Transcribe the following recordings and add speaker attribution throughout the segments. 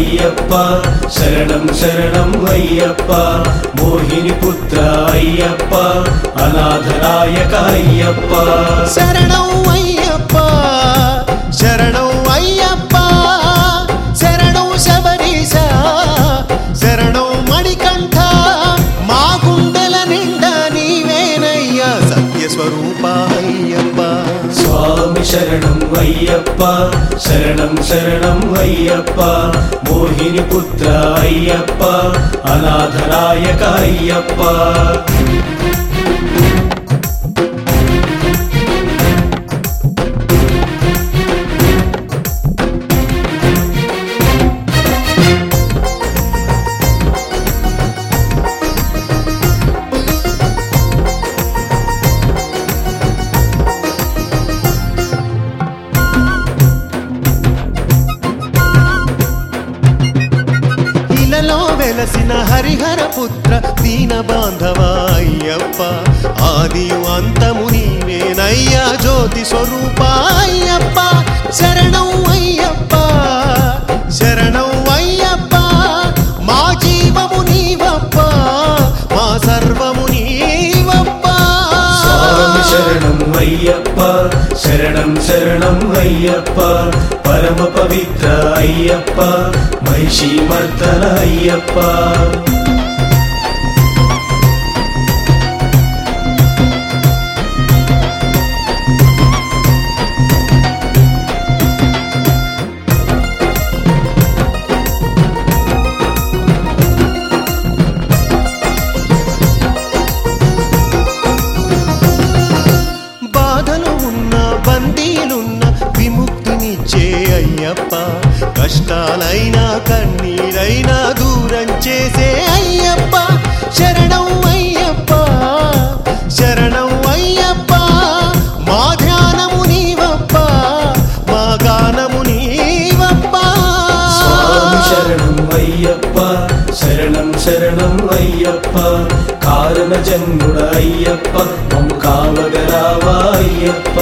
Speaker 1: అయ్యప్ప శరణం శరణం అయ్యప్ప మోహిని పుత్ర అయ్యప్ప అనాథనాయక అయ్యప్ప
Speaker 2: శరణం అయ్యప్ప శరణం అయ్యప్ప శరణం శబరీశ శరణం మణికంఠ మా గుండెల నిండా నీవేనయ్యా సత్యస్వరూప అయ్యప్ప
Speaker 1: స్వామి శరణం అయ్యప్ప శరణం శరణం అయ్యప్ప మోహిని పుత్ర అయ్యప్ప అనాథనాయక అయ్యప్ప
Speaker 2: వెలసిన హరిహర పుత్ర దీన బాంధవ అయ్యప్ప ఆదియు అంతము నీవేనయ్యా జ్యోతి స్వరూప అయ్యప్ప శరణం అయ్యప్ప శరణం అయ్యప్ప మా జీవము నీవప్ప మా సర్వము నీవప్ప
Speaker 1: స్వామి శరణం అయ్యప్ప శరణం శరణం అయ్యప్ప పరమ పవిత్ర అయ్యప్ప మహిషి మర్దన అయ్యప్ప
Speaker 2: బాధలు ఉన్న బందీలున్న విముక్తినిచ్చే అయ్యప్ప కష్టాలైనా కన్నీరైనా దూరం చేసే అయ్యప్ప శరణం అయ్యప్ప శరణం అయ్యప్ప మా ధ్యానము నీవప్ప మా గానము నీవప్ప
Speaker 1: స్వామి శరణం అయ్యప్ప శరణం శరణం అయ్యప్ప కారణ జన్ముడ అయ్యప్ప మమ్ము కావగరావా అయ్యప్ప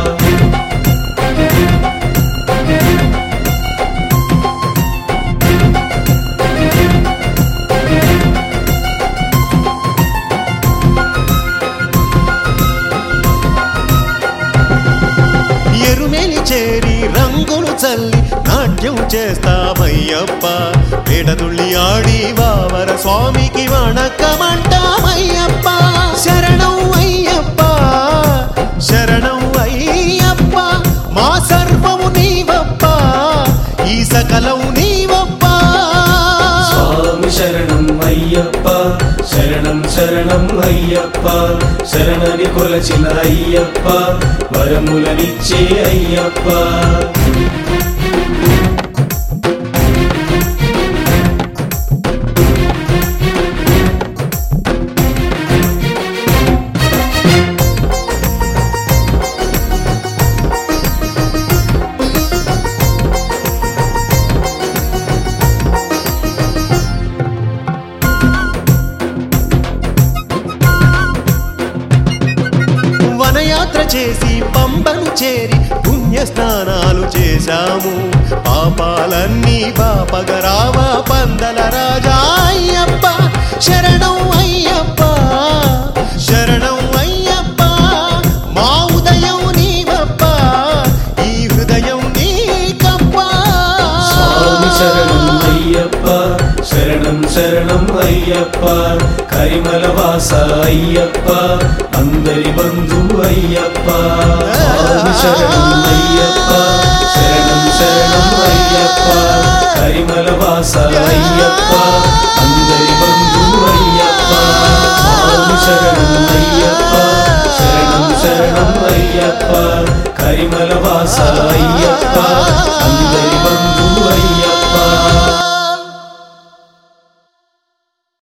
Speaker 2: ఎరుమెలి చేరి రంగులు చల్లి నాట్యం చేస్తామయ్యప్ప ఎడదుళ్ళి ఆడి వావర స్వామికి వణకమంటామయ్యప్ప శరణం అయ్యప్ప శరణం అయ్యప్ప మా సర్వము నీవప్ప ఈ సకలం నీవప్ప
Speaker 1: స్వామి శరణం అయ్యప్ప శరణం శరణం అయ్యప్ప శరణని కొలచిన అయ్యప్ప వరములనిచ్చే అయ్యప్ప
Speaker 2: వనయాత్ర చేసి పంబను చేరి పుణ్య స్నానాలు చేశాము పాపాలన్నీ పాపగరావా పందల రాజా అయ్యప్ప శరణం అయ్యప్ప శరణం అయ్యప్ప మా ఉదయం నీవప్ప ఈ హృదయం నీకప్ప
Speaker 1: స్వామి శరణం అయ్యప్ప శరణం శరణం అయ్యప్ప కరిమల వాస అయ్యప్ప అందరి బంధు అయ్యప్ప స్వామి శరణం అయ్యప్ప శరణం శరణం అయ్యప్ప కరిమల వాస అయ్యప్ప అందరి బంధు అయ్యప్ప స్వామి శరణం అయ్యప్ప శరణం శరణం అయ్యప్ప కరిమల వాస అయ్యప్ప అందరి బంధు